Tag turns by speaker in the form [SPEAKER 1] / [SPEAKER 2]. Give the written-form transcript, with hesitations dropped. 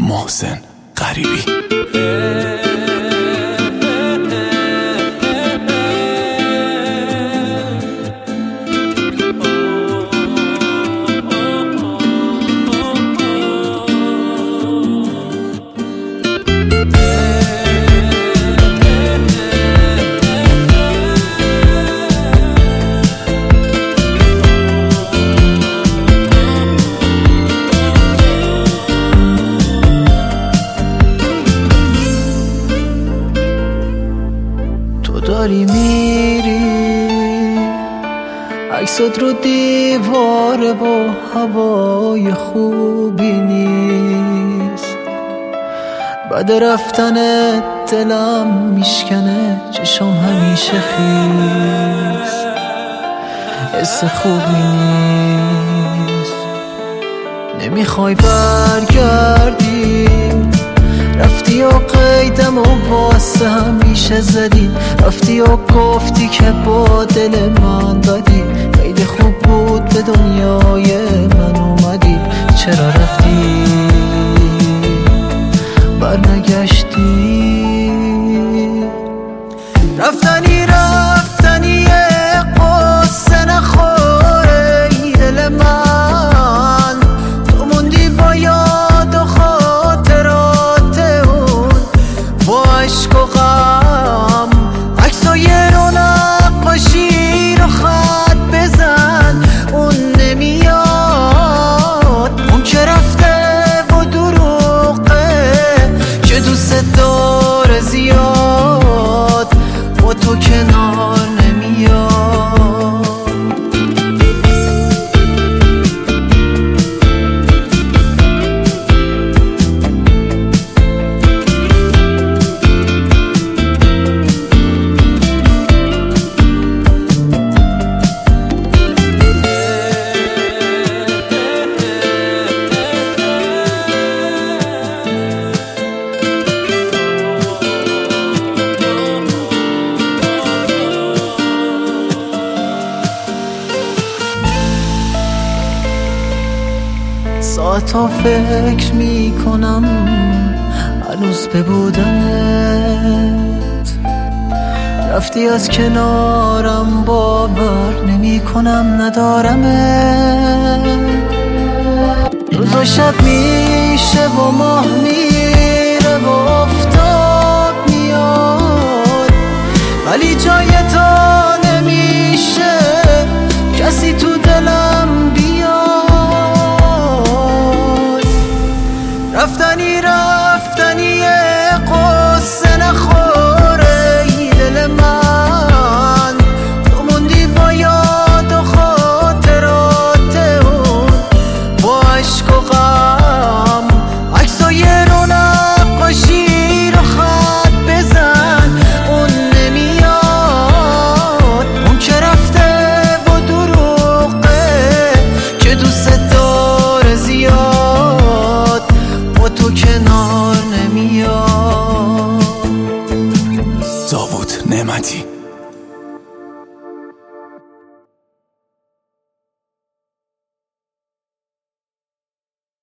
[SPEAKER 1] محسن غریبی.
[SPEAKER 2] داری میری عکسات رو دیواره و هوای خوبی نیست، بعد رفتنت دلم میشکنه، چشم همیشه خیس، حس خوبی نیست. نمیخوای برگردی، رفتی و قیدم و واسه همیشه زدی، رفتی و گفتی که با دل من بدی، خیلی خوب بود به دنیای من اومدی، چرا رفتی برنگشتی؟ رفتنی قصه نخوره دل من، تو موندی با یاد و خاطرات اون، با عشق و غم عکسای رو نقاشی رو خط بزن، اون نمیاد، اون که رفته و دروغه که دوست داره زیاد، با تو کنار نمیاد. ساعتا فکر میکنم هنوز به بودنت، رفتی از کنارم باور نمیکنم ندارمت، روز و شب میشه و ماه میره و آفتاب میاد، ولی جای تو نمیشه کسی تو دلم بیاد. رفتنی قصه نخوره دل من، تو موندی با یاد و خاطرات اون، با عشق و غم عکسای رو نقاشی رو خط بزن، اون نمیاد، اون که رفته و دروغه که دوست داره زیاد، با تو کنار نمیاد.
[SPEAKER 1] داوود نعمتی.